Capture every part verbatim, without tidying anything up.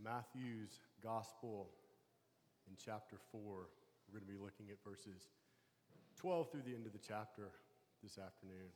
Matthew's Gospel in chapter four. We're going to be looking at verses twelve through the end of the chapter this afternoon.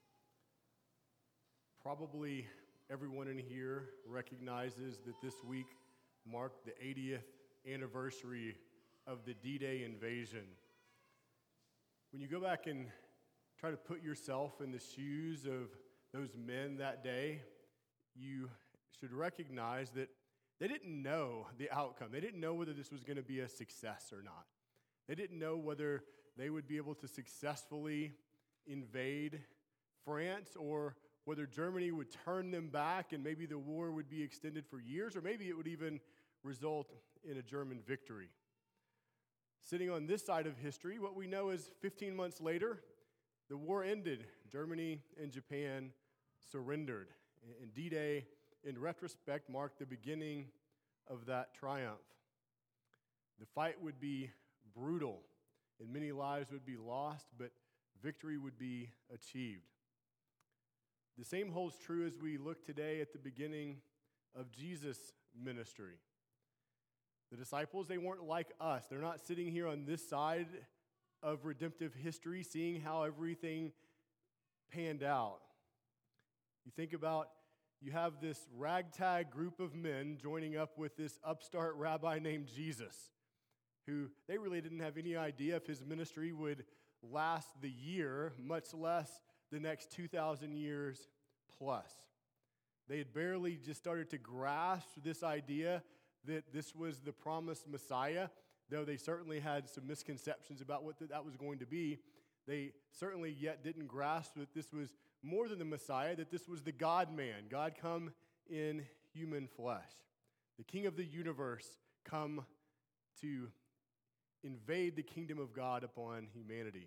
Probably everyone in here recognizes that this week marked the eightieth anniversary of the D-Day invasion. When you go back and try to put yourself in the shoes of those men that day, you should recognize that they didn't know the outcome. They didn't know whether this was going to be a success or not. They didn't know whether they would be able to successfully invade France or whether Germany would turn them back and maybe the war would be extended for years, or maybe it would even result in a German victory. Sitting on this side of history, what we know is fifteen months later, the war ended. Germany and Japan surrendered. And D-Day, in retrospect, marked the beginning of that triumph. The fight would be brutal, and many lives would be lost, but victory would be achieved. The same holds true as we look today at the beginning of Jesus' ministry. The disciples, they weren't like us. They're not sitting here on this side of redemptive history, seeing how everything panned out. You think about, you have this ragtag group of men joining up with this upstart rabbi named Jesus, who they really didn't have any idea if his ministry would last the year, much less the next two thousand years plus. They had barely just started to grasp this idea that this was the promised Messiah, though they certainly had some misconceptions about what that was going to be. They certainly yet didn't grasp that this was more than the Messiah, that this was the God-man, God come in human flesh, the King of the universe come to invade the kingdom of God upon humanity.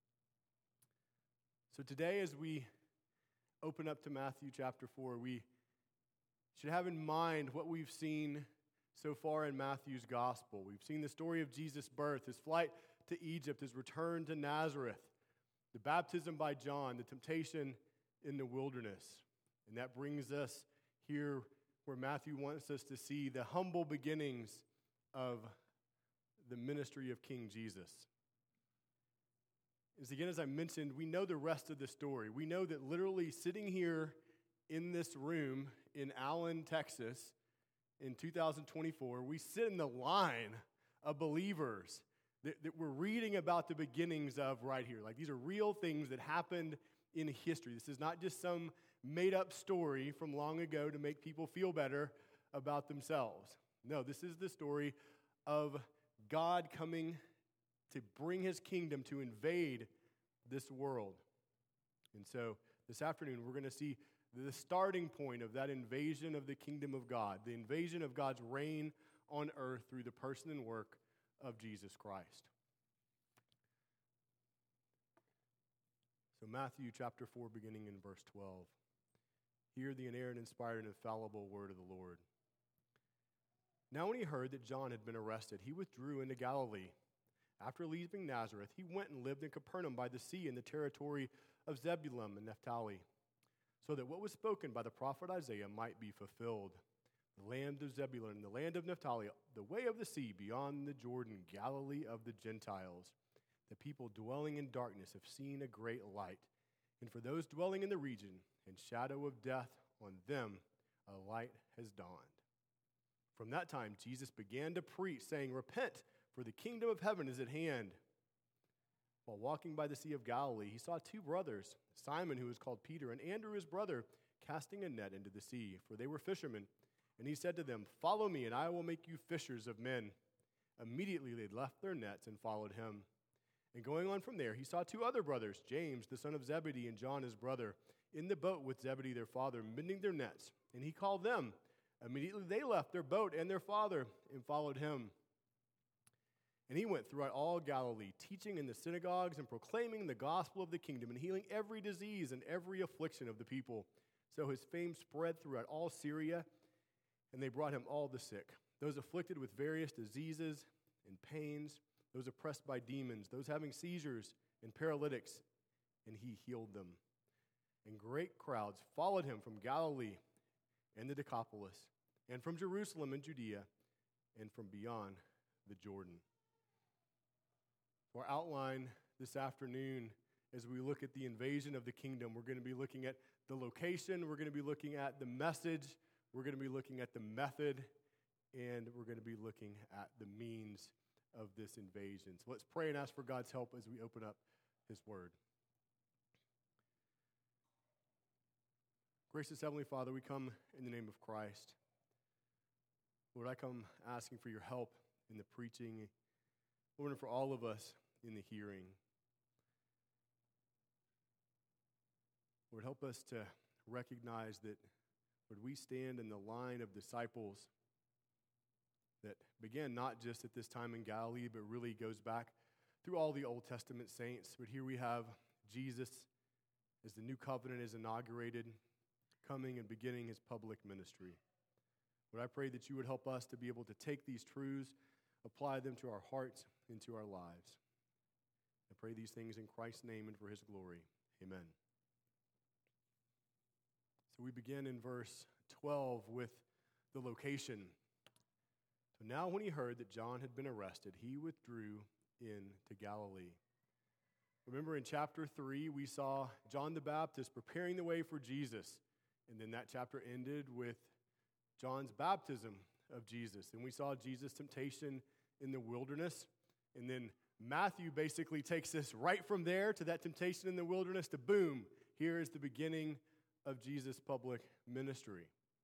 So today, as we open up to Matthew chapter four, we should have in mind what we've seen so far in Matthew's gospel. We've seen the story of Jesus' birth, his flight to Egypt, his return to Nazareth, the baptism by John, the temptation in the wilderness. And that brings us here where Matthew wants us to see the humble beginnings of the ministry of King Jesus. As again, as I mentioned, we know the rest of the story. We know that literally sitting here in this room in Allen, Texas, in two thousand twenty-four, we sit in the line of believers that, that we're reading about the beginnings of right here. Like, these are real things that happened in history. This is not just some made-up story from long ago to make people feel better about themselves. No, this is the story of God coming to bring his kingdom to invade this world. And so this afternoon, we're going to see the starting point of that invasion of the kingdom of God, the invasion of God's reign on earth through the person and work of Jesus Christ. So Matthew chapter four, beginning in verse twelve. Hear the inerrant, inspired, and infallible word of the Lord. Now when he heard that John had been arrested, he withdrew into Galilee. After leaving Nazareth, he went and lived in Capernaum by the sea in the territory of Zebulun and Naphtali, so that what was spoken by the prophet Isaiah might be fulfilled. The land of Zebulun and the land of Naphtali, the way of the sea beyond the Jordan, Galilee of the Gentiles. The people dwelling in darkness have seen a great light. And for those dwelling in the region and shadow of death, on them a light has dawned. From that time, Jesus began to preach, saying, Repent, for the kingdom of heaven is at hand. While walking by the Sea of Galilee, he saw two brothers, Simon, who was called Peter, and Andrew, his brother, casting a net into the sea, for they were fishermen. And he said to them, Follow me, and I will make you fishers of men. Immediately they left their nets and followed him. And going on from there, he saw two other brothers, James, the son of Zebedee, and John, his brother, in the boat with Zebedee, their father, mending their nets. And he called them. Immediately they left their boat and their father and followed him. And he went throughout all Galilee, teaching in the synagogues and proclaiming the gospel of the kingdom and healing every disease and every affliction of the people. So his fame spread throughout all Syria, and they brought him all the sick, those afflicted with various diseases and pains, those oppressed by demons, those having seizures and paralytics, and he healed them. And great crowds followed him from Galilee and the Decapolis, and from Jerusalem and Judea, and from beyond the Jordan. Our outline this afternoon, as we look at the invasion of the kingdom, we're going to be looking at the location, we're going to be looking at the message, we're going to be looking at the method, and we're going to be looking at the means of this invasion. So let's pray and ask for God's help as we open up His Word. Gracious Heavenly Father, we come in the name of Christ. Lord, I come asking for your help in the preaching, Lord, and for all of us in the hearing. Lord, help us to recognize that, Lord, we stand in the line of disciples that began not just at this time in Galilee, but really goes back through all the Old Testament saints. But here we have Jesus, as the new covenant is inaugurated, coming and beginning his public ministry. Lord, I pray that you would help us to be able to take these truths, apply them to our hearts and to our lives. I pray these things in Christ's name and for his glory. Amen. So we begin in verse twelve with the location. So now when he heard that John had been arrested, he withdrew into Galilee. Remember in chapter three, we saw John the Baptist preparing the way for Jesus. And then that chapter ended with John's baptism of Jesus. And we saw Jesus' temptation in the wilderness. And then Matthew basically takes us right from there to that temptation in the wilderness to boom, here is the beginning of Jesus' public ministry.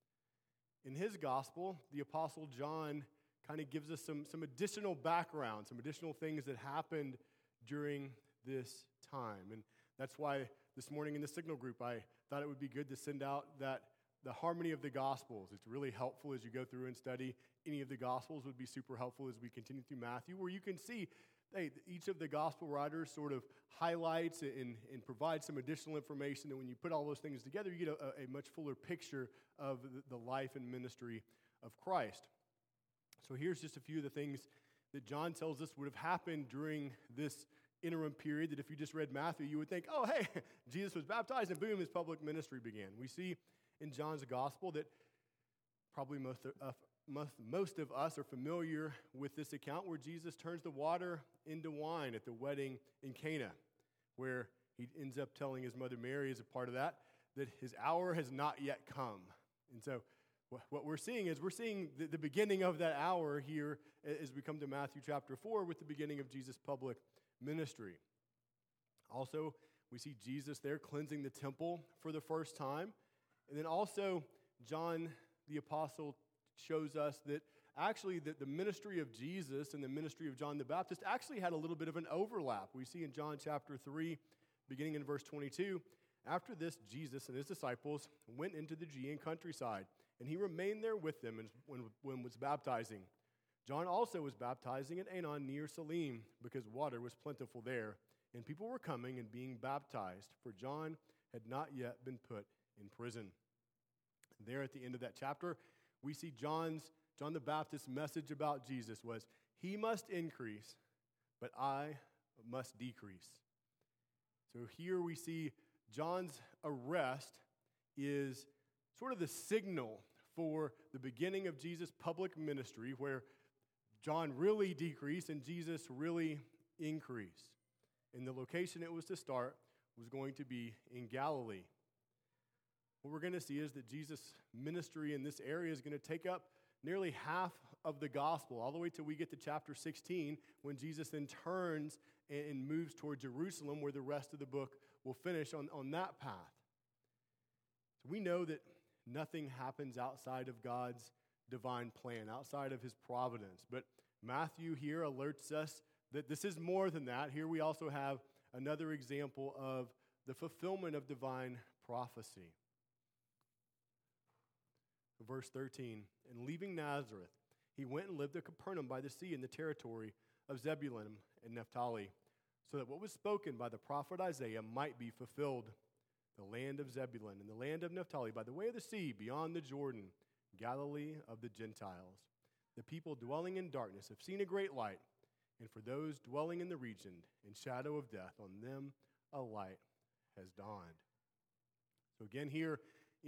In his gospel, the Apostle John kind of gives us some, some additional background, some additional things that happened during this time. And that's why this morning in the Signal group, I thought it would be good to send out that the harmony of the Gospels. It's really helpful as you go through and study any of the Gospels. Would be super helpful as we continue through Matthew, where you can see, hey, each of the Gospel writers sort of highlights and, and provides some additional information. And when you put all those things together, you get a, a much fuller picture of the, the life and ministry of Christ. So here's just a few of the things that John tells us would have happened during this interim period, that if you just read Matthew, you would think, oh, hey, Jesus was baptized, and boom, his public ministry began. We see in John's gospel that probably most of, uh, most, most of us are familiar with this account where Jesus turns the water into wine at the wedding in Cana, where he ends up telling his mother Mary, as a part of that, that his hour has not yet come. And so what we're seeing is we're seeing the, the beginning of that hour here as we come to Matthew chapter four with the beginning of Jesus' public ministry. Also, we see Jesus there cleansing the temple for the first time. And then also, John the Apostle shows us that actually the, the ministry of Jesus and the ministry of John the Baptist actually had a little bit of an overlap. We see in John chapter three, beginning in verse twenty-two, after this, Jesus and his disciples went into the Judean countryside, and he remained there with them when, when was baptizing. John also was baptizing at Aenon near Salim, because water was plentiful there, and people were coming and being baptized, for John had not yet been put in prison. There at the end of that chapter, we see John's, John the Baptist's message about Jesus was, he must increase, but I must decrease. So here we see John's arrest is sort of the signal for the beginning of Jesus' public ministry, where John really decreased and Jesus really increased. And the location it was to start was going to be in Galilee. What we're going to see is that Jesus' ministry in this area is going to take up nearly half of the gospel, all the way till we get to chapter sixteen, when Jesus then turns and moves toward Jerusalem, where the rest of the book will finish on, on that path. So we know that nothing happens outside of God's divine plan, outside of his providence. But Matthew here alerts us that this is more than that. Here we also have another example of the fulfillment of divine prophecy. Verse thirteen, and leaving Nazareth, he went and lived at Capernaum by the sea in the territory of Zebulun and Naphtali, so that what was spoken by the prophet Isaiah might be fulfilled. The land of Zebulun and the land of Naphtali by the way of the sea beyond the Jordan, Galilee of the Gentiles. The people dwelling in darkness have seen a great light, and for those dwelling in the region in shadow of death, on them a light has dawned. So again here in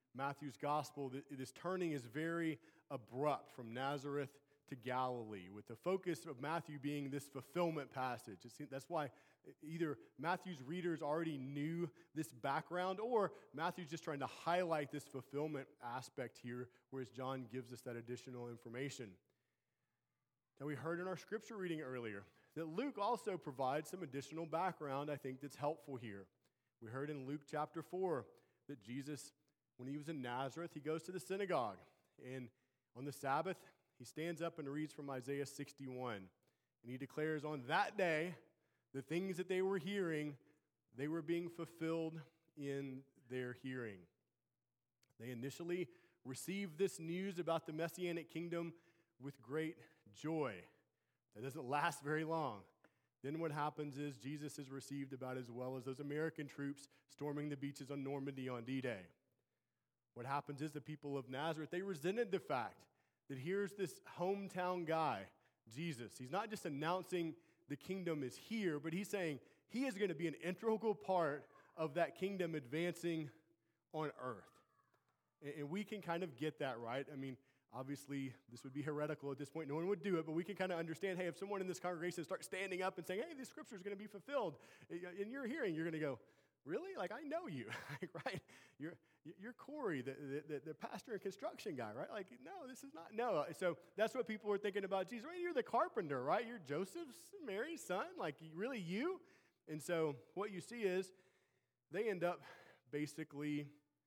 Matthew's gospel, this turning is very abrupt from Nazareth to Galilee, with the focus of Matthew being this fulfillment passage. That's why either Matthew's readers already knew this background, or Matthew's just trying to highlight this fulfillment aspect here, whereas John gives us that additional information. Now, we heard in our scripture reading earlier that Luke also provides some additional background, I think, that's helpful here. We heard in Luke chapter four that Jesus, when he was in Nazareth, he goes to the synagogue, and on the Sabbath, he stands up and reads from Isaiah sixty-one, and he declares on that day, the things that they were hearing, they were being fulfilled in their hearing. They initially received this news about the Messianic kingdom with great joy. That doesn't last very long. Then what happens is Jesus is received about as well as those American troops storming the beaches on Normandy on D-Day. What happens is the people of Nazareth, they resented the fact that here's this hometown guy, Jesus. He's not just announcing the kingdom is here, but he's saying he is going to be an integral part of that kingdom advancing on earth. And we can kind of get that, right? I mean, obviously, this would be heretical at this point. No one would do it, but we can kind of understand, hey, if someone in this congregation starts standing up and saying, hey, this scripture is going to be fulfilled, in your hearing, you're going to go, really? Like, I know you, right? You're you're Corey, the, the, the pastor and construction guy, right? Like, no, this is not, no. So that's what people were thinking about Jesus. Right? You're the carpenter, right? You're Joseph's, Mary's son. Like, really you? And so what you see is they end up basically,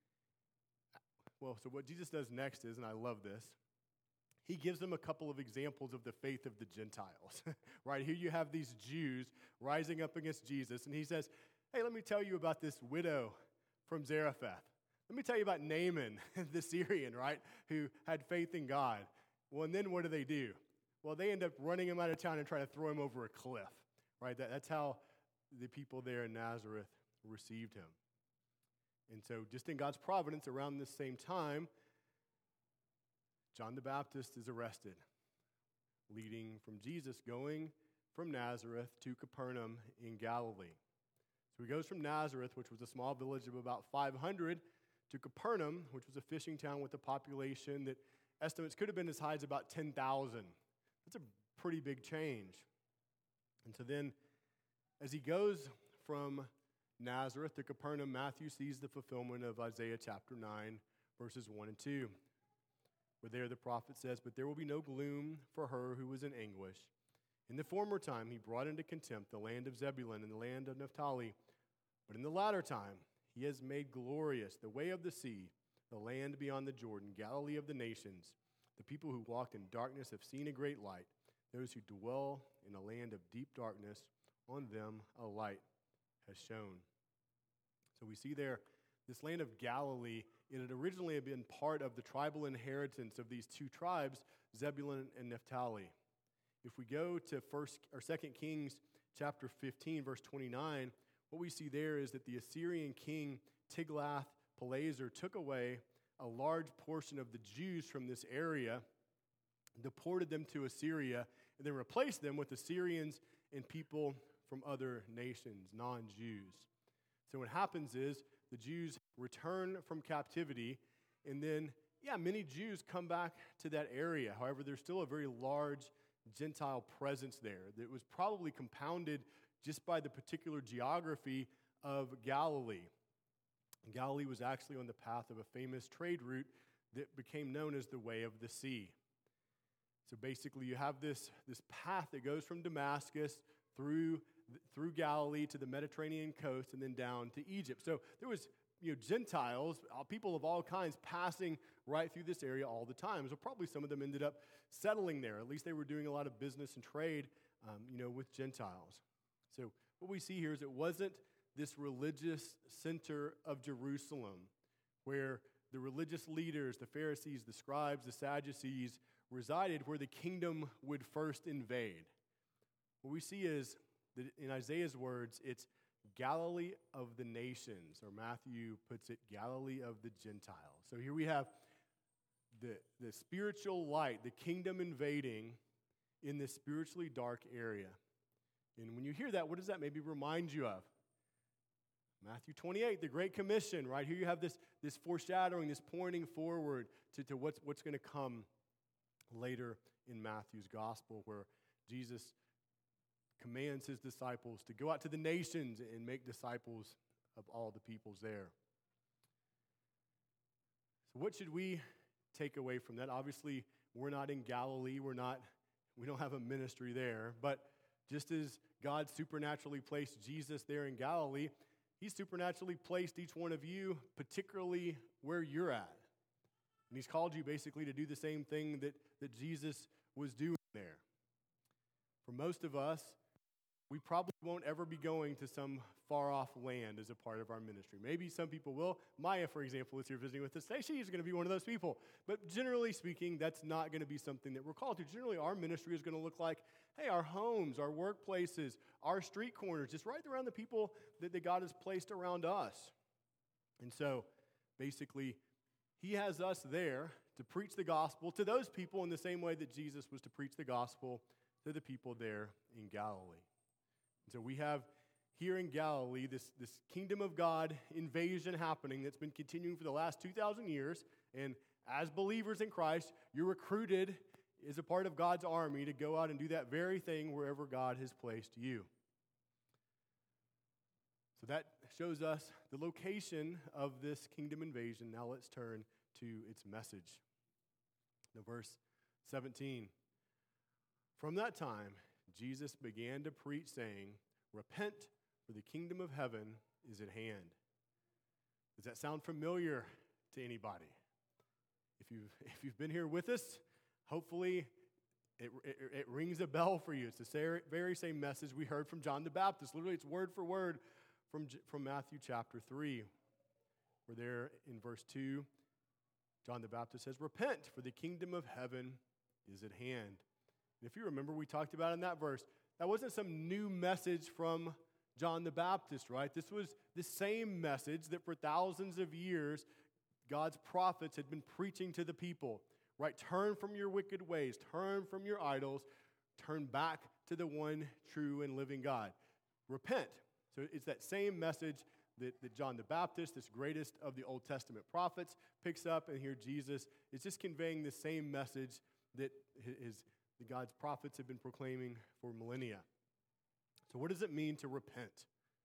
well, so what Jesus does next is, and I love this, he gives them a couple of examples of the faith of the Gentiles, right? Here you have these Jews rising up against Jesus, and he says, hey, let me tell you about this widow from Zarephath. Let me tell you about Naaman, the Syrian, right, who had faith in God. Well, and then what do they do? Well, they end up running him out of town and trying to throw him over a cliff, right? That, that's how the people there in Nazareth received him. And so just in God's providence, around this same time, John the Baptist is arrested, leading from Jesus, going from Nazareth to Capernaum in Galilee. So he goes from Nazareth, which was a small village of about five hundred, to Capernaum, which was a fishing town with a population that estimates could have been as high as about ten thousand. That's a pretty big change. And so then, as he goes from Nazareth to Capernaum, Matthew sees the fulfillment of Isaiah chapter nine, verses one and two, where there the prophet says, but there will be no gloom for her who was in anguish. In the former time, he brought into contempt the land of Zebulun and the land of Naphtali. But in the latter time, he has made glorious the way of the sea, the land beyond the Jordan, Galilee of the nations. The people who walked in darkness have seen a great light. Those who dwell in a land of deep darkness, on them a light has shone. So we see there, this land of Galilee, it had originally been part of the tribal inheritance of these two tribes, Zebulun and Naphtali. If we go to First or Second Kings chapter fifteen, verse twenty-nine, what we see there is that the Assyrian king Tiglath-Pileser took away a large portion of the Jews from this area, deported them to Assyria, and then replaced them with Assyrians and people from other nations, non-Jews. So what happens is the Jews return from captivity, and then, yeah, many Jews come back to that area. However, there's still a very large Gentile presence there that was probably compounded just by the particular geography of Galilee. Galilee was actually on the path of a famous trade route that became known as the Way of the Sea. So basically you have this, this path that goes from Damascus through, through Galilee to the Mediterranean coast and then down to Egypt. So there was you know, Gentiles, people of all kinds passing right through this area all the time. So probably some of them ended up settling there. At least they were doing a lot of business and trade, um, you know, with Gentiles. So what we see here is it wasn't this religious center of Jerusalem where the religious leaders, the Pharisees, the scribes, the Sadducees resided, where the kingdom would first invade. What we see is that in Isaiah's words, it's Galilee of the nations, or Matthew puts it, Galilee of the Gentiles. So here we have the, the spiritual light, the kingdom invading in this spiritually dark area. And when you hear that, what does that maybe remind you of? Matthew twenty-eight, the Great Commission, right? Here you have this, this foreshadowing, this pointing forward to, to what's, what's going to come later in Matthew's gospel, where Jesus commands his disciples to go out to the nations and make disciples of all the peoples there. So what should we take away from that? Obviously, we're not in Galilee. We're not, we don't have a ministry there. But just as God supernaturally placed Jesus there in Galilee, he supernaturally placed each one of you, particularly where you're at. And he's called you basically to do the same thing that, that Jesus was doing there. For most of us, we probably won't ever be going to some far-off land as a part of our ministry. Maybe some people will. Maya, for example, is here visiting with us today. She's going to be one of those people. But generally speaking, that's not going to be something that we're called to. Generally, our ministry is going to look like, hey, our homes, our workplaces, our street corners, just right around the people that, that God has placed around us. And so, basically, he has us there to preach the gospel to those people in the same way that Jesus was to preach the gospel to the people there in Galilee. And so we have here in Galilee this, this kingdom of God invasion happening that's been continuing for the last two thousand years. And as believers in Christ, you're recruited as a part of God's army to go out and do that very thing wherever God has placed you. So that shows us the location of this kingdom invasion. Now let's turn to its message. Now, verse seventeen. From that time, Jesus began to preach, saying, "Repent, for the kingdom of heaven is at hand." Does that sound familiar to anybody? If you've, if you've been here with us, hopefully it, it, it rings a bell for you. It's the very same message we heard from John the Baptist. Literally, it's word for word from, from Matthew chapter three. We're there in verse two. John the Baptist says, "Repent, for the kingdom of heaven is at hand." And if you remember, we talked about in that verse, that wasn't some new message from John the Baptist, right? This was the same message that for thousands of years, God's prophets had been preaching to the people, right? Turn from your wicked ways, turn from your idols, turn back to the one true and living God. Repent. So it's that same message that, that John the Baptist, this greatest of the Old Testament prophets, picks up, and here Jesus is just conveying the same message that his, the God's prophets have been proclaiming for millennia. So what does it mean to repent?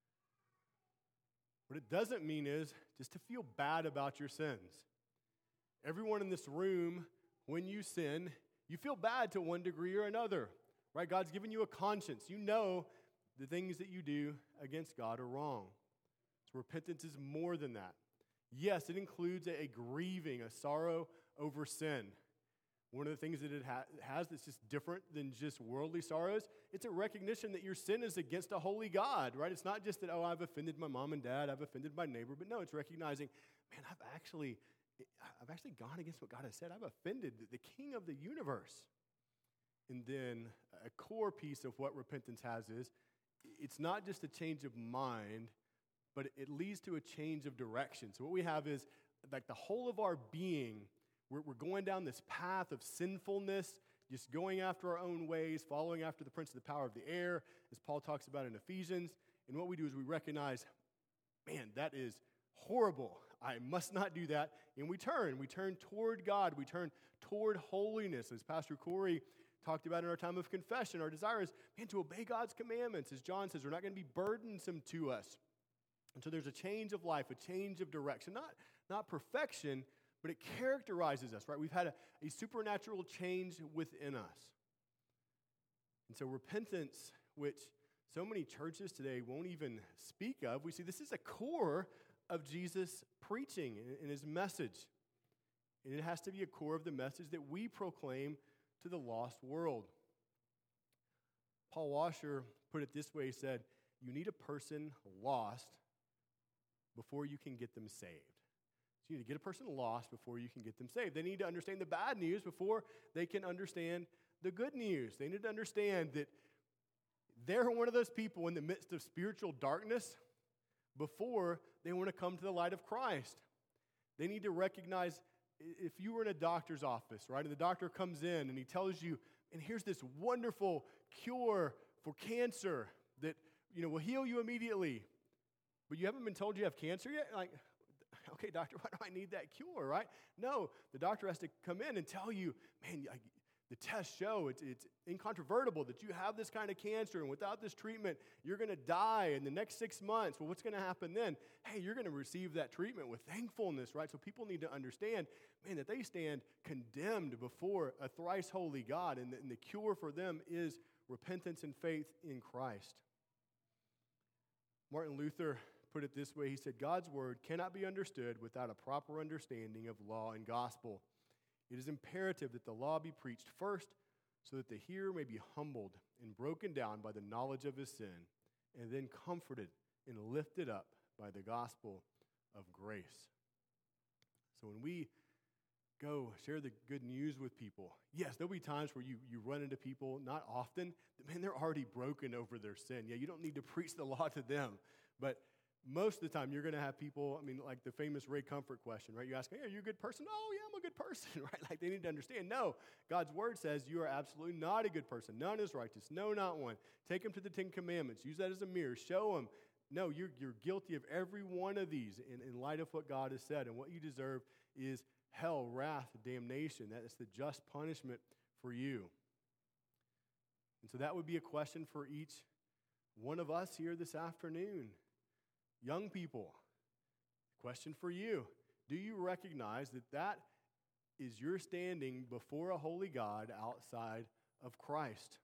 What it doesn't mean is just to feel bad about your sins. Everyone in this room, when you sin, you feel bad to one degree or another, right? God's given you a conscience. You know the things that you do against God are wrong. So repentance is more than that. Yes, it includes a, a grieving, a sorrow over sin. One of the things that it ha- has that's just different than just worldly sorrows, it's a recognition that your sin is against a holy God, right? It's not just that, oh, I've offended my mom and dad, I've offended my neighbor, but no, it's recognizing, man, I've actually, I've actually gone against what God has said. I've offended the King of the universe. And then a core piece of what repentance has is, it's not just a change of mind, but it leads to a change of direction. So what we have is, like the whole of our being, we're, we're going down this path of sinfulness, just going after our own ways, following after the prince of the power of the air, as Paul talks about in Ephesians. And what we do is we recognize, man, that is horrible. I must not do that. And we turn. We turn toward God. We turn toward holiness. As Pastor Corey talked about in our time of confession, our desire is, man, to obey God's commandments. As John says, we're not going to be burdensome to us. And so there's a change of life, a change of direction. Not, not perfection, but it characterizes us, right? We've had a, a supernatural change within us. And so repentance, which so many churches today won't even speak of, we see this is a core of Jesus' preaching and his message. And it has to be a core of the message that we proclaim to the lost world. Paul Washer put it this way. He said, you need a person lost before you can get them saved. So you need to get a person lost before you can get them saved. They need to understand the bad news before they can understand the good news. They need to understand that they're one of those people in the midst of spiritual darkness before they want to come to the light of Christ. They need to recognize, if you were in a doctor's office, right, and the doctor comes in and he tells you, and here's this wonderful cure for cancer that, you know, will heal you immediately. But you haven't been told you have cancer yet? Like, okay, doctor, why do I need that cure, right? No, the doctor has to come in and tell you, man, I, the tests show it's, it's incontrovertible that you have this kind of cancer, and without this treatment, you're going to die in the next six months. Well, what's going to happen then? Hey, you're going to receive that treatment with thankfulness, right? So people need to understand, man, that they stand condemned before a thrice holy God, and the, and the cure for them is repentance and faith in Christ. Martin Luther put it this way. He said, God's word cannot be understood without a proper understanding of law and gospel. It is imperative that the law be preached first so that the hearer may be humbled and broken down by the knowledge of his sin, and then comforted and lifted up by the gospel of grace. So when we go share the good news with people, yes, there'll be times where you, you run into people, not often, that, man, they're already broken over their sin. Yeah, you don't need to preach the law to them, but most of the time, you're going to have people, I mean, like the famous Ray Comfort question, right? You ask, hey, are you a good person? Oh, yeah, I'm a good person, right? Like they need to understand, no, God's word says you are absolutely not a good person. None is righteous. No, not one. Take them to the Ten Commandments. Use that as a mirror. Show them, no, you're, you're guilty of every one of these in, in light of what God has said. And what you deserve is hell, wrath, damnation. That is the just punishment for you. And so that would be a question for each one of us here this afternoon. Young people, question for you. Do you recognize that that is your standing before a holy God outside of Christ?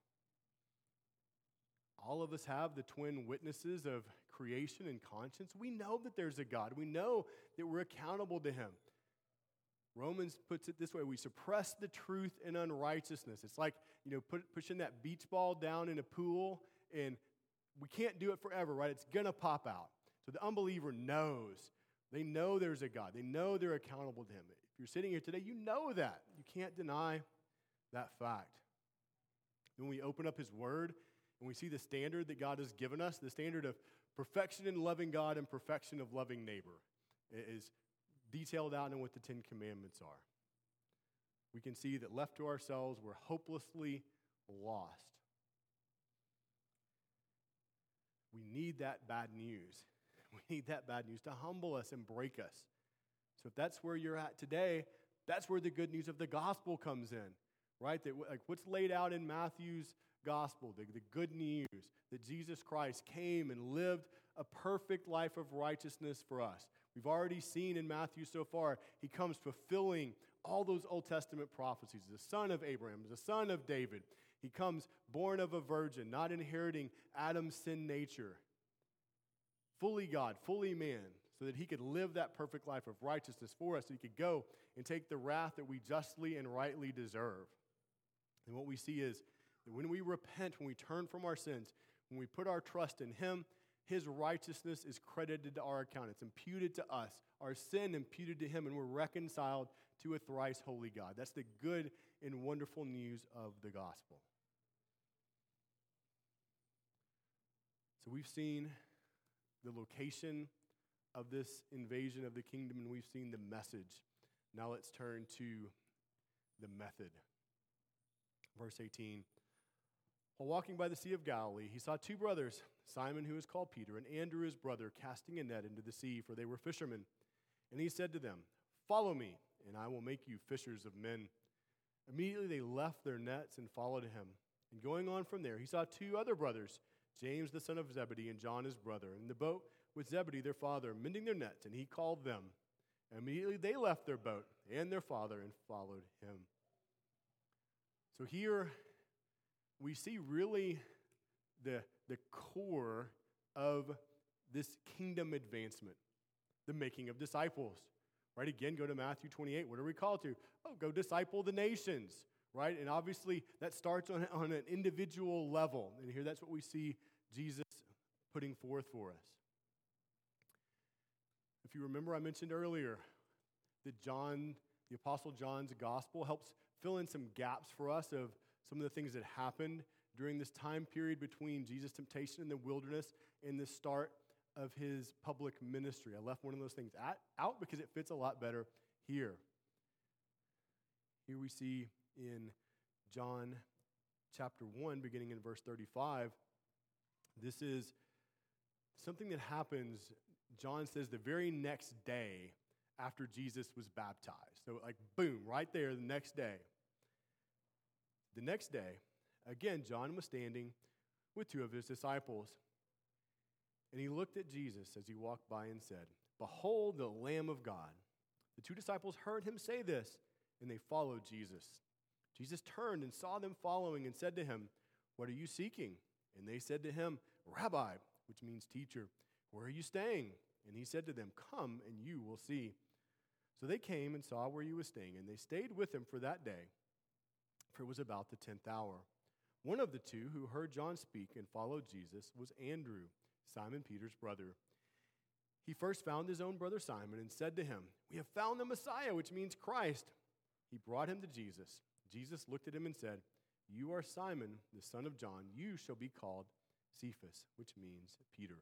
All of us have the twin witnesses of creation and conscience. We know that there's a God. We know that we're accountable to him. Romans puts it this way: we suppress the truth in unrighteousness. It's like, you know, put, pushing that beach ball down in a pool, and we can't do it forever, right? It's going to pop out. So the unbeliever knows. They know there's a God. They know they're accountable to him. If you're sitting here today, you know that. You can't deny that fact. When we open up his word and we see the standard that God has given us, the standard of perfection in loving God and perfection of loving neighbor, is detailed out in what the Ten Commandments are. We can see that left to ourselves, we're hopelessly lost. We need that bad news. We need that bad news to humble us and break us. So if that's where you're at today, that's where the good news of the gospel comes in, right? That like what's laid out in Matthew's gospel, the, the good news that Jesus Christ came and lived a perfect life of righteousness for us. We've already seen in Matthew so far, he comes fulfilling all those Old Testament prophecies. The son of Abraham, the son of David. He comes born of a virgin, not inheriting Adam's sin nature. Fully God, fully man, so that he could live that perfect life of righteousness for us, so he could go and take the wrath that we justly and rightly deserve. And what we see is that when we repent, when we turn from our sins, when we put our trust in him, his righteousness is credited to our account. It's imputed to us. Our sin imputed to him, and we're reconciled to a thrice holy God. That's the good and wonderful news of the gospel. So we've seen the location of this invasion of the kingdom, and we've seen the message. Now let's turn to the method. Verse eighteen. While walking by the Sea of Galilee, he saw two brothers, Simon, who is called Peter, and Andrew, his brother, casting a net into the sea, for they were fishermen. And he said to them, "Follow me, and I will make you fishers of men." Immediately they left their nets and followed him. And going on from there, he saw two other brothers, James the son of Zebedee and John his brother, in the boat with Zebedee their father, mending their nets, and he called them. And immediately they left their boat and their father and followed him. So here we see really the, the core of this kingdom advancement, the making of disciples. Right? Again, go to Matthew twenty-eight. What are we called to? Oh, go disciple the nations. Right? And obviously that starts on, on an individual level. And here that's what we see Jesus putting forth for us. If you remember, I mentioned earlier that John, the Apostle John's gospel, helps fill in some gaps for us of some of the things that happened during this time period between Jesus' temptation in the wilderness and the start of his public ministry. I left one of those things at, out because it fits a lot better here. Here we see in John chapter one, beginning in verse thirty-five, this is something that happens John says the very next day after Jesus was baptized. So like, boom, right there the next day. The next day, again, John was standing with two of his disciples. And he looked at Jesus as he walked by and said, "Behold the Lamb of God." The two disciples heard him say this, and they followed Jesus. Jesus turned and saw them following and said to him, "What are you seeking?" And they said to him, "Rabbi," which means teacher, "where are you staying?" And he said to them, "Come and you will see." So they came and saw where he was staying, and they stayed with him for that day, for it was about the tenth hour. One of the two who heard John speak and followed Jesus was Andrew, Simon Peter's brother. He first found his own brother Simon and said to him, "We have found the Messiah," which means Christ. He brought him to Jesus. Jesus looked at him and said, "You are Simon, the son of John. You shall be called Cephas," which means Peter.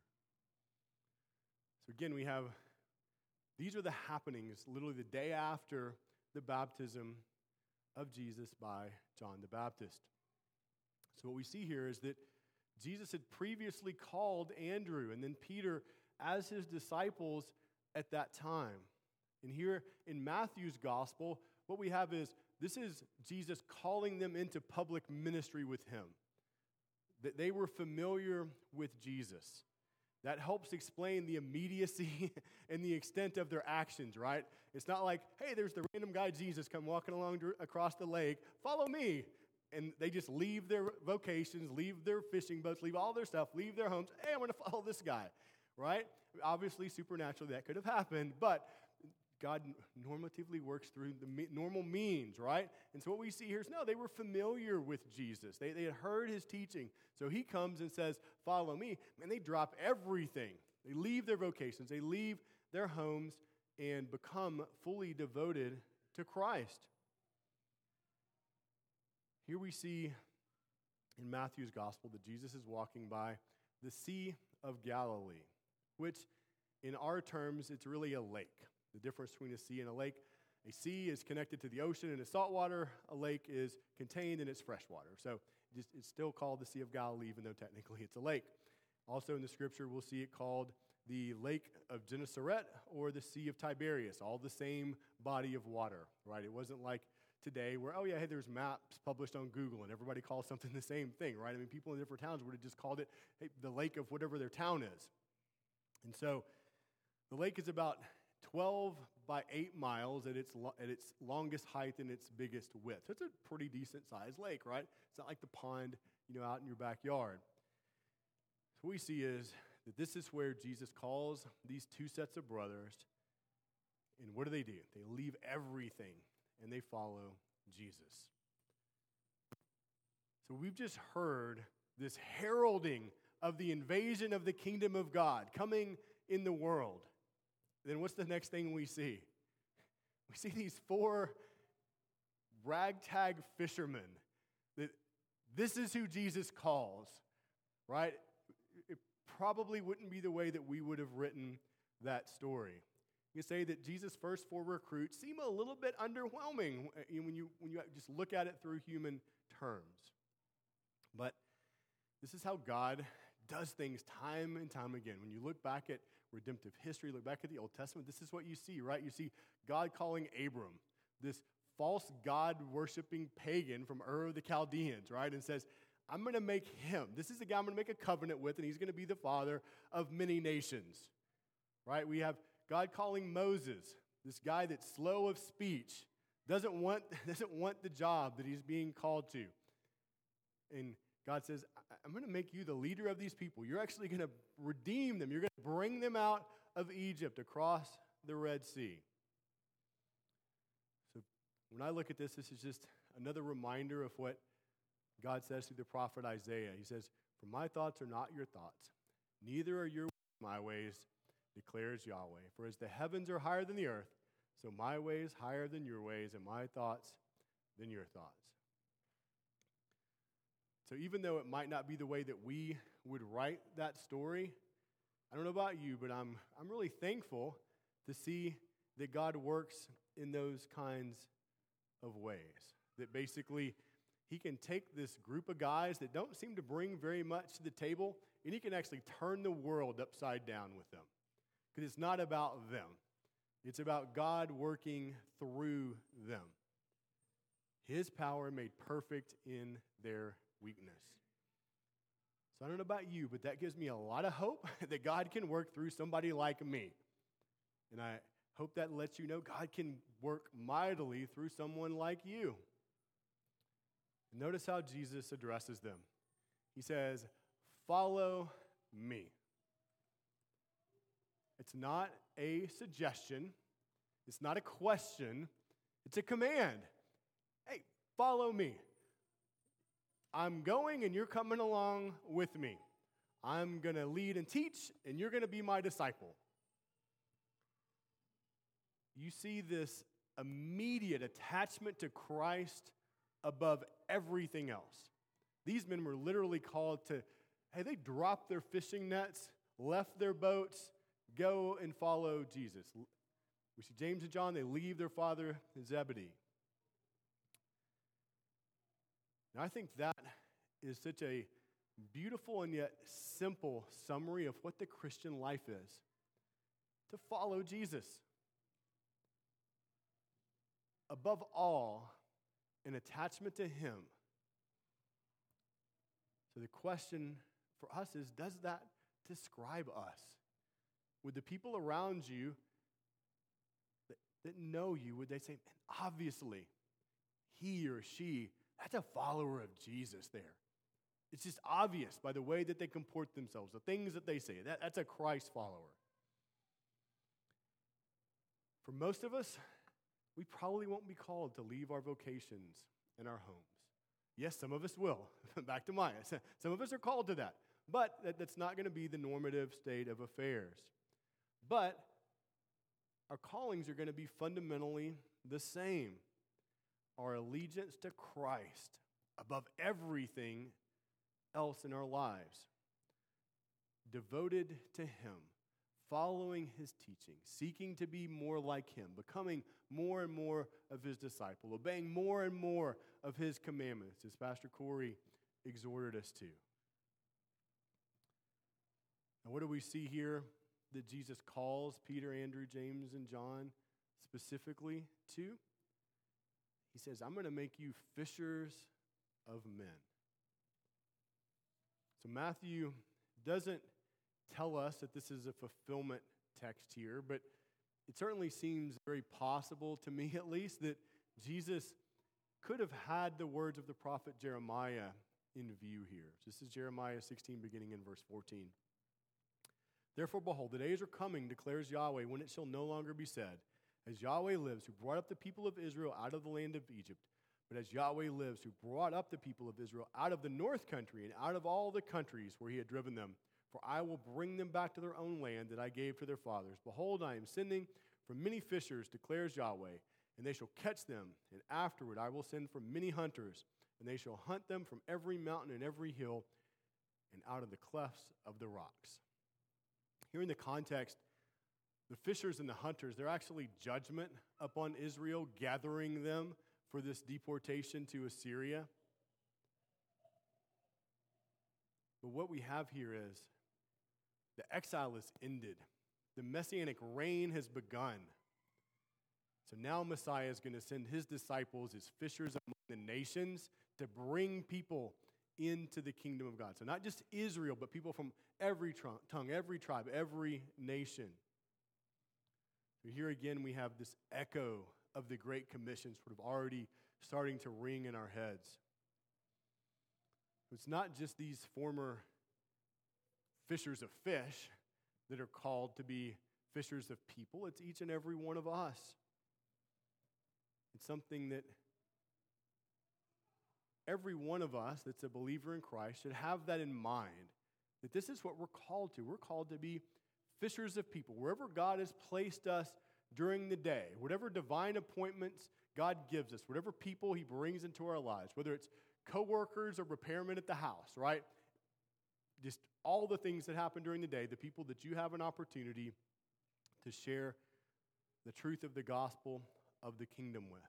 So again, we have, these are the happenings literally the day after the baptism of Jesus by John the Baptist. So what we see here is that Jesus had previously called Andrew and then Peter as his disciples at that time. And here in Matthew's gospel, what we have is, this is Jesus calling them into public ministry with him. That they were familiar with Jesus. That helps explain the immediacy and the extent of their actions, right? It's not like, hey, there's the random guy Jesus come walking along across the lake, follow me. And they just leave their vocations, leave their fishing boats, leave all their stuff, leave their homes. Hey, I'm going to follow this guy, right? Obviously, supernaturally, that could have happened, but God normatively works through the me- normal means, right? And so what we see here is, no, they were familiar with Jesus. They, they had heard his teaching. So he comes and says, "Follow me." And they drop everything. They leave their vocations. They leave their homes and become fully devoted to Christ. Here we see in Matthew's gospel that Jesus is walking by the Sea of Galilee, which in our terms, it's really a lake. The difference between a sea and a lake: a sea is connected to the ocean and it's saltwater. A lake is contained in its freshwater. So it's, it's still called the Sea of Galilee, even though technically it's a lake. Also in the scripture, we'll see it called the Lake of Gennesaret or the Sea of Tiberias, all the same body of water, right? It wasn't like today where, oh yeah, hey, there's maps published on Google and everybody calls something the same thing, right? I mean, people in different towns would have just called it, hey, the lake of whatever their town is. And so the lake is about twelve by eight miles at its lo- at its longest height and its biggest width. So it's a pretty decent sized lake, right? It's not like the pond, you know, out in your backyard. So what we see is that this is where Jesus calls these two sets of brothers, and what do they do? They leave everything and they follow Jesus. So we've just heard this heralding of the invasion of the kingdom of God coming in the world. Then what's the next thing we see? We see these four ragtag fishermen. That this is who Jesus calls, right? It probably wouldn't be the way that we would have written that story. You say that Jesus' first four recruits seem a little bit underwhelming when you, when you just look at it through human terms. But this is how God does things time and time again. When you look back at redemptive history, look back at the Old Testament, this is what you see, right? You see God calling Abram, this false God-worshiping pagan from Ur of the Chaldeans, right? And says, I'm going to make him, this is the guy I'm going to make a covenant with, and he's going to be the father of many nations, right? We have God calling Moses, this guy that's slow of speech, doesn't want, doesn't want the job that he's being called to. And God says, I'm going to make you the leader of these people. You're actually going to redeem them. You're going to bring them out of Egypt across the Red Sea. So when I look at this, this is just another reminder of what God says through the prophet Isaiah. He says, for my thoughts are not your thoughts, neither are your ways my ways, declares Yahweh. For as the heavens are higher than the earth, so my ways higher than your ways, and my thoughts than your thoughts. So even though it might not be the way that we would write that story, I don't know about you, but I'm I'm really thankful to see that God works in those kinds of ways. That basically he can take this group of guys that don't seem to bring very much to the table, and he can actually turn the world upside down with them. because it's not about them. It's about God working through them. His power made perfect in their weakness. So I don't know about you, but that gives me a lot of hope that God can work through somebody like me. And I hope that lets you know God can work mightily through someone like you. Notice how Jesus addresses them. He says, "Follow me." It's not a suggestion. It's not a question. It's a command. Hey, follow me. I'm going and you're coming along with me. I'm going to lead and teach, and you're going to be my disciple. You see this immediate attachment to Christ above everything else. These men were literally called to, hey, they dropped their fishing nets, left their boats, go and follow Jesus. We see James and John, they leave their father Zebedee. Now, I think that is such a beautiful and yet simple summary of what the Christian life is. To follow Jesus. Above all, an attachment to Him. So the question for us is, does that describe us? Would the people around you that, that know you, would they say, man, obviously, he or she, that's a follower of Jesus there. It's just obvious by the way that they comport themselves, the things that they say. That, that's a Christ follower. For most of us, we probably won't be called to leave our vocations and our homes. Yes, some of us will. Back to Maya. Some of us are called to that. But that, that's not going to be the normative state of affairs. But our callings are going to be fundamentally the same. Our allegiance to Christ above everything else in our lives. Devoted to Him. Following His teaching, seeking to be more like Him, becoming more and more of His disciple, obeying more and more of His commandments, as Pastor Corey exhorted us to. Now, what do we see here that Jesus calls Peter, Andrew, James, and John specifically to? He says, I'm going to make you fishers of men. So Matthew doesn't tell us that this is a fulfillment text here, but it certainly seems very possible to me at least that Jesus could have had the words of the prophet Jeremiah in view here. This is Jeremiah sixteen, beginning in verse fourteen. Therefore, behold, the days are coming, declares Yahweh, when it shall no longer be said, as Yahweh lives, who brought up the people of Israel out of the land of Egypt, but as Yahweh lives, who brought up the people of Israel out of the north country and out of all the countries where He had driven them. For I will bring them back to their own land that I gave to their fathers. Behold, I am sending for many fishers, declares Yahweh, and they shall catch them. And afterward I will send for many hunters, and they shall hunt them from every mountain and every hill and out of the clefts of the rocks. Here in the context, the fishers and the hunters, they're actually judgment upon Israel, gathering them for this deportation to Assyria. But what we have here is the exile is ended. The messianic reign has begun. So now Messiah is going to send His disciples as fishers among the nations to bring people into the kingdom of God. So not just Israel, but people from every tongue, every tribe, every nation. So here again we have this echo of the Great Commission sort of already starting to ring in our heads. It's not just these former fishers of fish that are called to be fishers of people. It's each and every one of us. It's something that every one of us that's a believer in Christ should have that in mind, that this is what we're called to. We're called to be fishers of people. Wherever God has placed us during the day, whatever divine appointments God gives us, whatever people He brings into our lives, whether it's co-workers or repairmen at the house, right? Just all the things that happen during the day, the people that you have an opportunity to share the truth of the gospel of the kingdom with.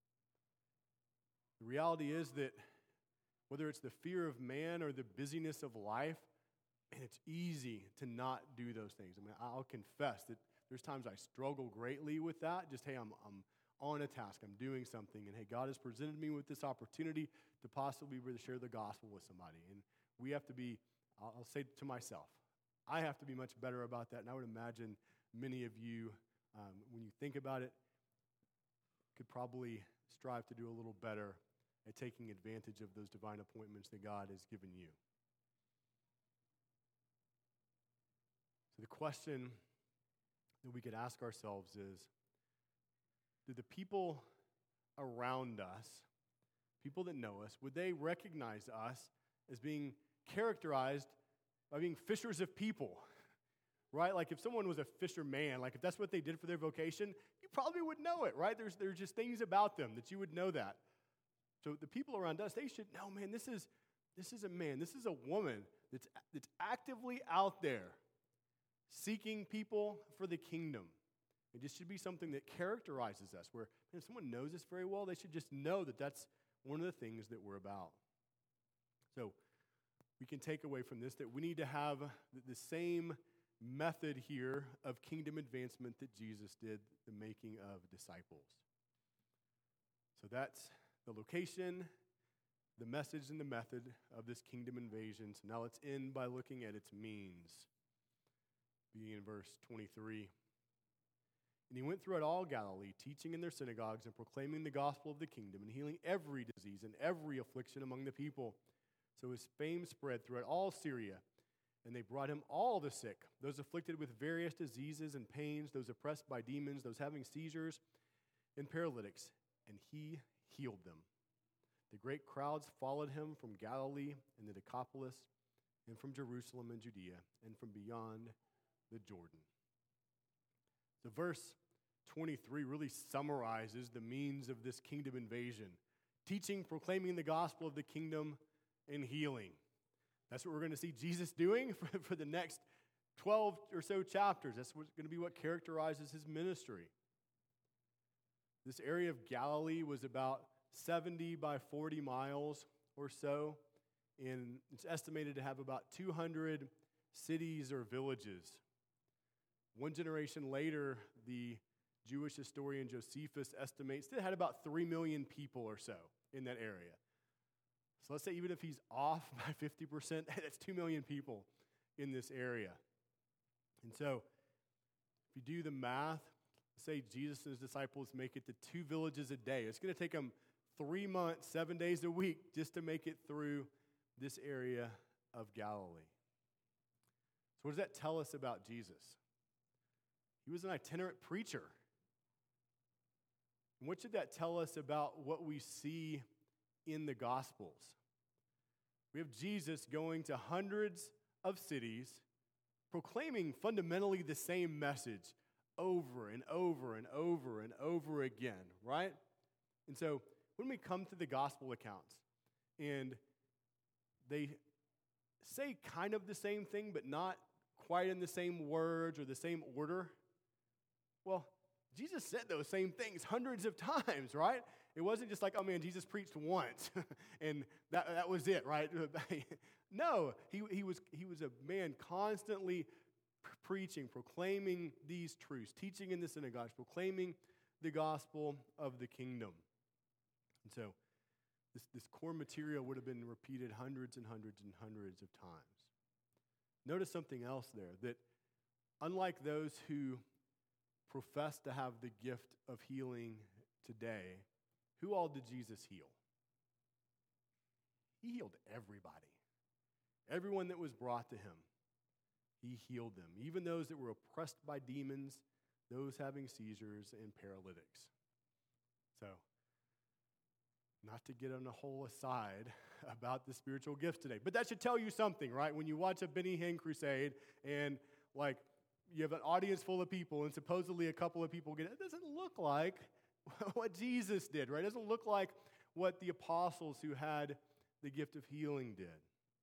The reality is that whether it's the fear of man or the busyness of life, And it's easy to not do those things. I mean, I'll confess that there's times I struggle greatly with that. Just, hey, I'm, I'm on a task. I'm doing something. And, hey, God has presented me with this opportunity to possibly be able to share the gospel with somebody. And we have to be, I'll, I'll say to myself, I have to be much better about that. And I would imagine many of you, um, when you think about it, could probably strive to do a little better at taking advantage of those divine appointments that God has given you. So the question that we could ask ourselves is, do the people around us, people that know us, would they recognize us as being characterized by being fishers of people? Right? Like if someone was a fisherman, like if that's what they did for their vocation, you probably would know it, right? There's, there's just things about them that you would know that. So the people around us, they should know, man, this is, this is a man, this is a woman that's, that's actively out there seeking people for the kingdom. It just should be something that characterizes us, where man, if someone knows us very well, they should just know that that's one of the things that we're about. So we can take away from this that we need to have the same method here of kingdom advancement that Jesus did, the making of disciples. So that's the location, the message, and the method of this kingdom invasion. So now let's end by looking at its means. Beginning in verse twenty-three. And he went throughout all Galilee, teaching in their synagogues and proclaiming the gospel of the kingdom and healing every disease and every affliction among the people. So his fame spread throughout all Syria, and they brought him all the sick, those afflicted with various diseases and pains, those oppressed by demons, those having seizures and paralytics, and he healed them. The great crowds followed him from Galilee and the Decapolis, and from Jerusalem and Judea, and from beyond the Jordan. So verse twenty-three really summarizes the means of this kingdom invasion. Teaching, proclaiming the gospel of the kingdom, and healing. That's what we're going to see Jesus doing for, for the next twelve or so chapters. That's what's going to be what characterizes his ministry. This area of Galilee was about seventy by forty miles or so, and it's estimated to have about two hundred cities or villages. One generation later, the Jewish historian Josephus estimates that it had about three million people or so in that area. So let's say even if he's off by fifty percent, that's two million people in this area. And so if you do the math, say Jesus and his disciples make it to two villages a day. It's going to take them three months, seven days a week just to make it through this area of Galilee. So what does that tell us about Jesus? He was an itinerant preacher. And what should that tell us about what we see in the Gospels? We have Jesus going to hundreds of cities, proclaiming fundamentally the same message over and over and over and over again, right? And so when we come to the Gospel accounts, and they say kind of the same thing, but not quite in the same words or the same order, well, Jesus said those same things hundreds of times, right? It wasn't just like, oh man, Jesus preached once and that, that was it, right? No, he, he, was, he was a man constantly preaching, proclaiming these truths, teaching in the synagogues, proclaiming the gospel of the kingdom. And so this, this core material would have been repeated hundreds and hundreds and hundreds of times. Notice something else there, that unlike those who profess to have the gift of healing today, who all did Jesus heal? He healed everybody. Everyone that was brought to him, he healed them. Even those that were oppressed by demons, those having seizures and paralytics. So, not to get on a whole aside about the spiritual gifts today, but that should tell you something, right? When you watch a Benny Hinn crusade and like you have an audience full of people and supposedly a couple of people get it, it doesn't look like what Jesus did, right? It doesn't look like what the apostles who had the gift of healing did.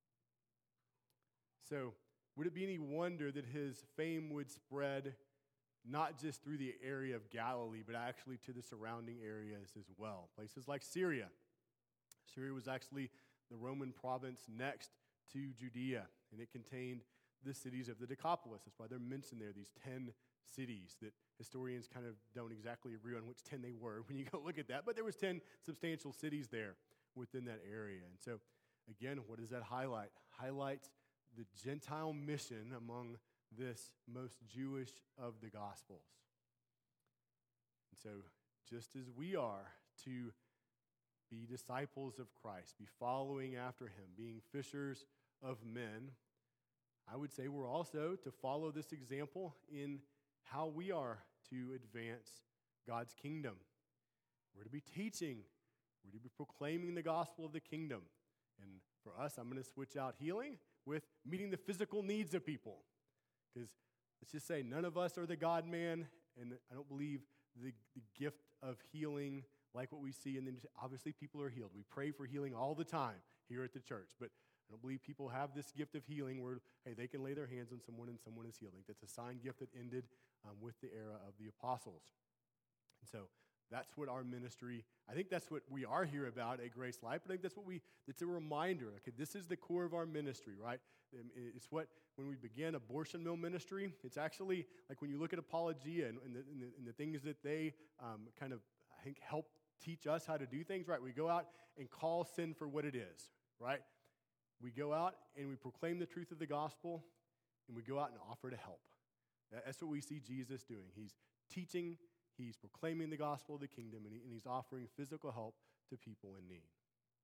So, would it be any wonder that his fame would spread not just through the area of Galilee, but actually to the surrounding areas as well? Places like Syria. Syria was actually the Roman province next to Judea, and it contained the cities of the Decapolis. That's why they're mentioned there, these ten cities that historians kind of don't exactly agree on which ten they were when you go look at that. But there was ten substantial cities there within that area. And so, again, what does that highlight? Highlights the Gentile mission among this most Jewish of the Gospels. And so, just as we are to be disciples of Christ, be following after him, being fishers of men, I would say we're also to follow this example in how we are to advance God's kingdom. We're to be teaching. We're to be proclaiming the gospel of the kingdom. And for us, I'm going to switch out healing with meeting the physical needs of people. Because let's just say none of us are the God-man, and I don't believe the, the gift of healing like what we see. And then obviously people are healed. We pray for healing all the time here at the church. But I don't believe people have this gift of healing where, hey, they can lay their hands on someone and someone is healed. That's a signed gift that ended um, with the era of the apostles. And so that's what our ministry, I think that's what we are here about at Grace Life. But I think that's what we, it's a reminder. Okay, this is the core of our ministry, right? It's what, when we began abortion mill ministry, it's actually like when you look at Apologia and, and, the, and, the, and the things that they um, kind of, I think, help teach us how to do things, right? We go out and call sin for what it is, right? We go out and we proclaim the truth of the gospel, and we go out and offer to help. That's what we see Jesus doing. He's teaching, he's proclaiming the gospel of the kingdom, and, he, and he's offering physical help to people in need.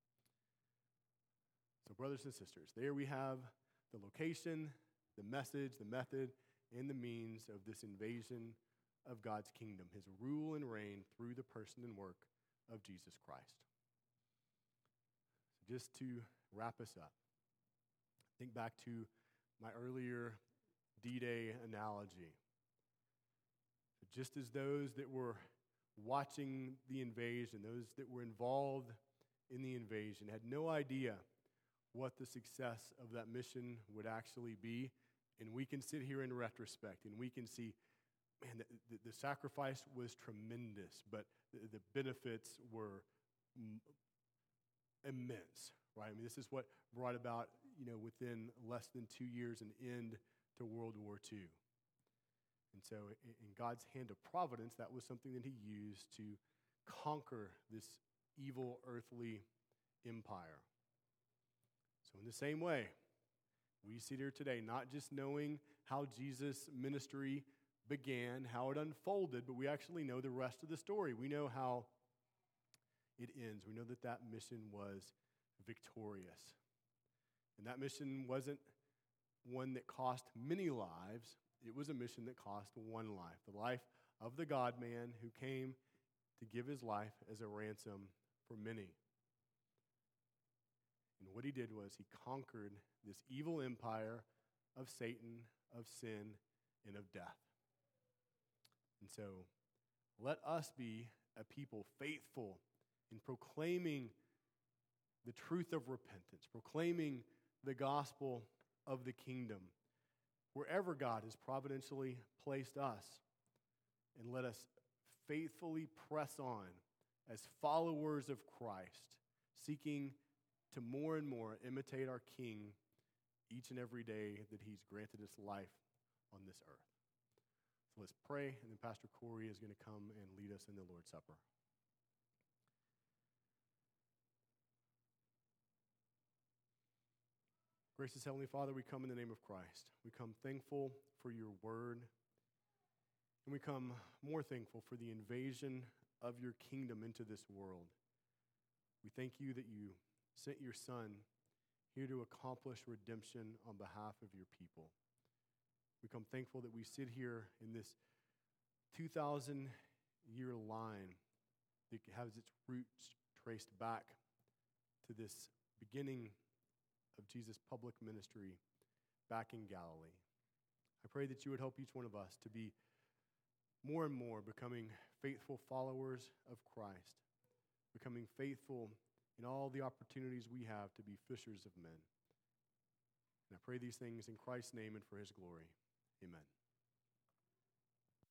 So brothers and sisters, there we have the location, the message, the method, and the means of this invasion of God's kingdom, his rule and reign through the person and work of Jesus Christ. So just to wrap us up, think back to my earlier D-Day analogy. Just as those that were watching the invasion, those that were involved in the invasion, had no idea what the success of that mission would actually be, and we can sit here in retrospect and we can see, man, the, the, the sacrifice was tremendous, but the, the benefits were m- immense, right? I mean, this is what brought about, you know, within less than two years an end to World War Two. And so in, in God's hand of providence, that was something that he used to conquer this evil earthly empire. So in the same way, we sit here today not just knowing how Jesus' ministry began, how it unfolded, but we actually know the rest of the story. We know how it ends. We know that that mission was victorious. And that mission wasn't one that cost many lives. It was a mission that cost one life, the life of the God-man who came to give his life as a ransom for many. And what he did was he conquered this evil empire of Satan, of sin, and of death. And so let us be a people faithful in proclaiming the truth of repentance, proclaiming the gospel of the kingdom, wherever God has providentially placed us. And let us faithfully press on as followers of Christ, seeking to more and more imitate our King each and every day that he's granted us life on this earth. So let's pray, and then Pastor Corey is going to come and lead us in the Lord's Supper. Gracious Heavenly Father, we come in the name of Christ. We come thankful for your word, and we come more thankful for the invasion of your kingdom into this world. We thank you that you sent your Son here to accomplish redemption on behalf of your people. We come thankful that we sit here in this two thousand year line that has its roots traced back to this beginning of Jesus' public ministry back in Galilee. I pray that you would help each one of us to be more and more becoming faithful followers of Christ, becoming faithful in all the opportunities we have to be fishers of men. And I pray these things in Christ's name and for his glory. Amen.